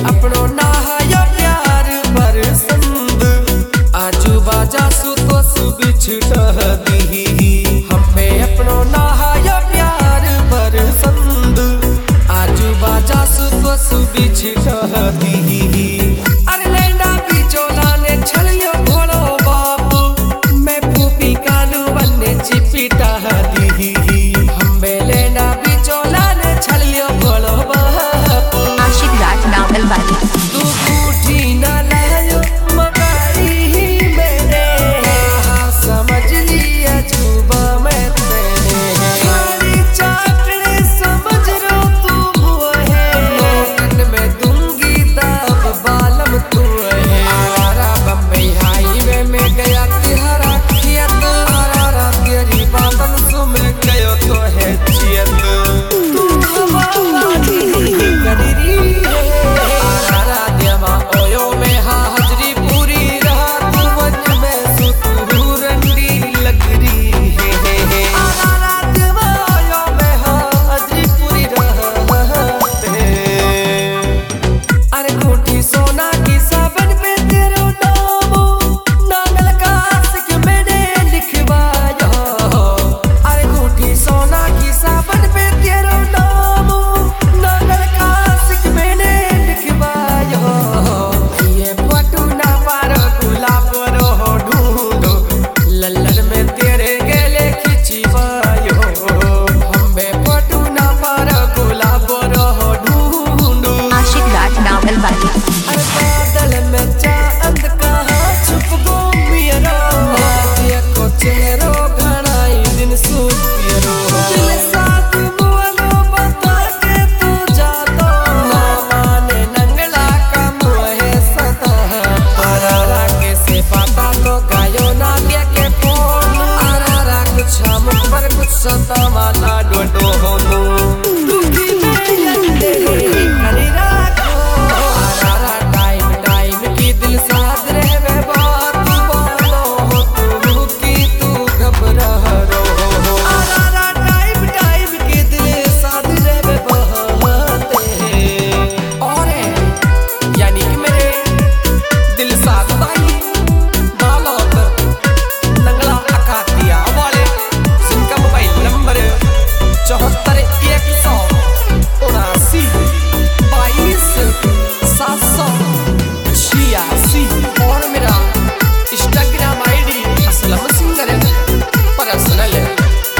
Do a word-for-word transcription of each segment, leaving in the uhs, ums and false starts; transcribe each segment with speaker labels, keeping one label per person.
Speaker 1: अपनो नहाया प्यार पर संद आजू बाजा सु तो सु बिछड़ दी हमें अपनो नहाया प्यार पर संद आजू बाजा सु तो सु बिछड़ दी अरे लैंडा बिचोला ने छलियो घोड़ो बाप मैं फूफी कालू बन्ने चिपिटा दी हमें लैंडा बिचोला ने छलियो घोड़ो बाप
Speaker 2: आशिक राज नावल वाली
Speaker 1: तू बूढ़ी ना लायो मगाई ही मैंने समझ लिया जुबा मैं तेरे खाली चाकड़े समझ रो तू वो है नोटन में दूंगी दाब बालम तू है आरा बम्बई हाईवे में गया तिहारा खेत आरा तेरी बातन सु में गयो तो है चियत तू हवा वाली कदरी आरा देवा ओयो में हाजरी पूरी रात वंज में सुतू रंडी लगरी है आरा देवा ओयो में हाजरी पूरी रात है अरे कोठी सोना की सावन पे तेरो नाम नांगल का आशिक मैंने लिखवाया अरे कोठी सोना की सावन पे तेरो नाम नांगल का आशिक मैंने लिखवाया ये पटू ना पारो गुलाब रो ढूंढो लल्लन में तेरे गले खिंचवायो हमें पटू ना पारो गुलाब रो ढूंढो
Speaker 2: आशिक राज नावल वाली
Speaker 1: अरे बादल में चांद कहाँ छुप गो मेरा ये को चेहरो घनाई दिन सुपियरो दिल साथ मुअलो बता के तू जातो ना माने नंगला का मुहे सता आरा के से पाता तो गायो ना दिया के फोन आरा कुछ हम पर कुछ सता माला डोडो होनो दुखी में यंदे करी राखो आरा टाइम टाइम की दिल साथ रहवे बात बोलो तू की तू घबरा रो आरा टाइम टाइम की दिल साथ रहवे बात और यानी कि मेरे दिल साथ दाई बालोत नंगला अकातिया वाले जिनका मोबाइल नंबर चौहत्तर एक सौ उनासी बाईस सात सौ छियासी और मेरा Instagram ID Aslam singer personal है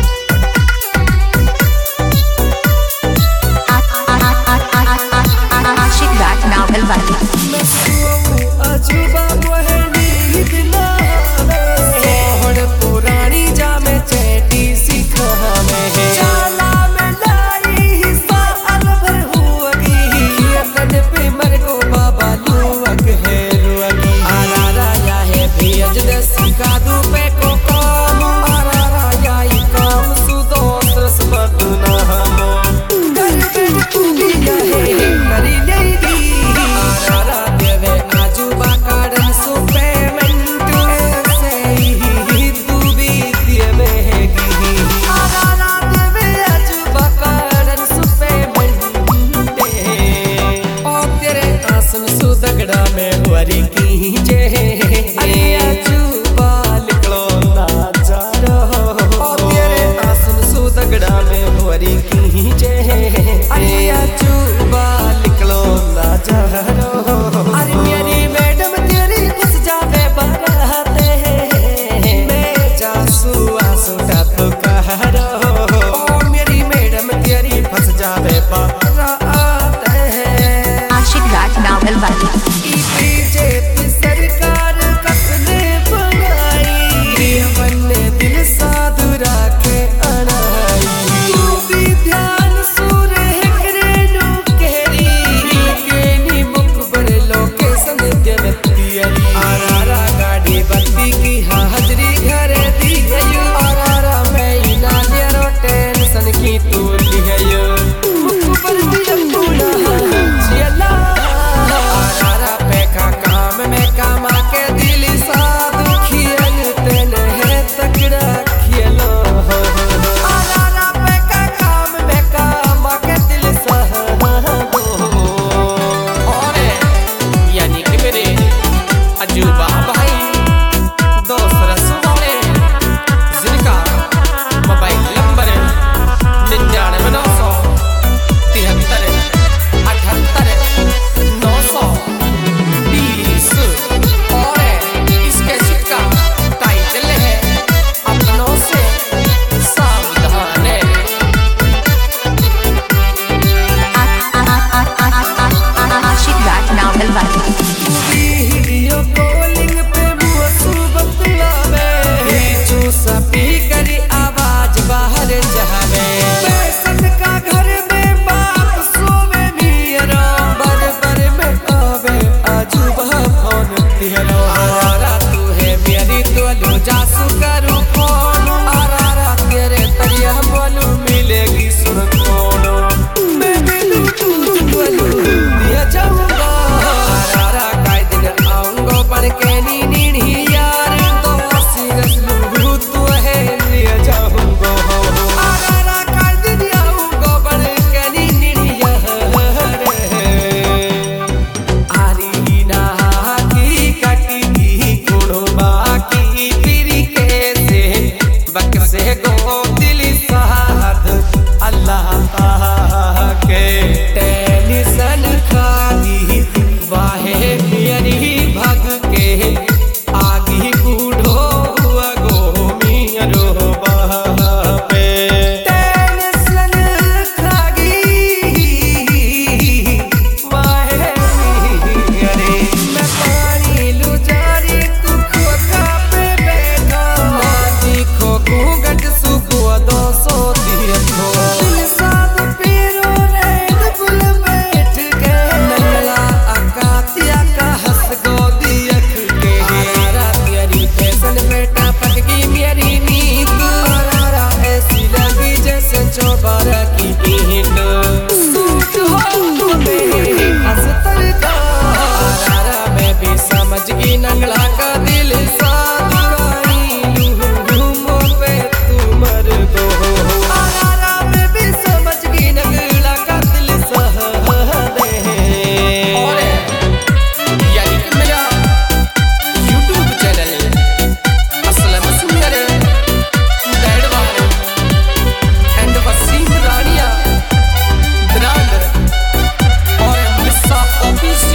Speaker 2: आशिक राज नावल वाली
Speaker 1: मैं सुओ अजूबा वह नींद ना आवे सोहर पुरानी जामे चैटी सीखा में चाला में लाई हिस्सा अलभर हुअगी ये कद पे मर को बाबा लुअग है रुअगी आरा राया है भेज दे सिकादू पे को काम आरा राया ही काम सुदो सरस बदना हमो कर कर तू भी है करी नहीं दी आरा देवे आजूबा काडन सु पेमेंट ऐसे ही तू भी दिए मेगी आरा देवे आजूबा काडन सु पेमेंट ओ तेरे आसन सु दगड़ा में हुआरी की जे अरे आजूबा निकलो ना जा रहो ओ तेरे आसन सु दगड़ा में हुआरी की जे अरे आजूबा निकलो ना जा रहो अरे मेरी मैडम तेरी फंस जावे बराते मैं जासू आसू टप कह रहो ओ मेरी मैडम तेरी फंस जावे बराते
Speaker 2: आशिक राज नावल वाली
Speaker 1: बीजेपी सरकार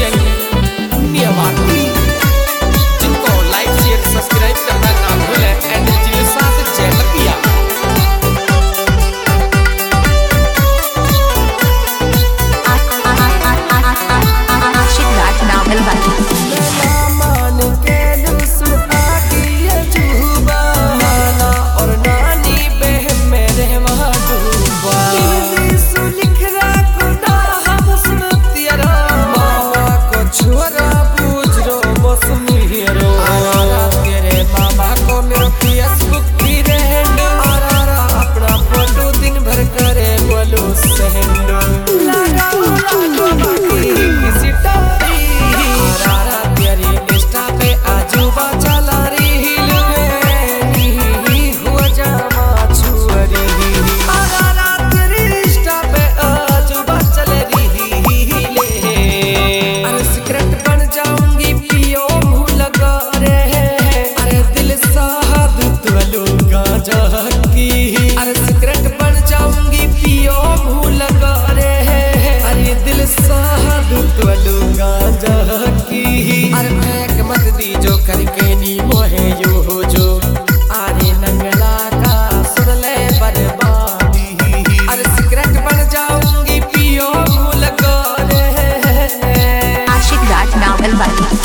Speaker 1: गैंग नियवाती, जिनको लाइक शेयर सब्सक्राइब करना ना भूलें एंड जिले साथ जय लपिया।
Speaker 2: आशिक राज नावल वाली। करके नी मोहे यो हो जो आरे नंगला का सुन ले बर्बादी। अरे सिगरेट बन जाऊंगी पियो भूल कर। आशिक राज नावल वाली।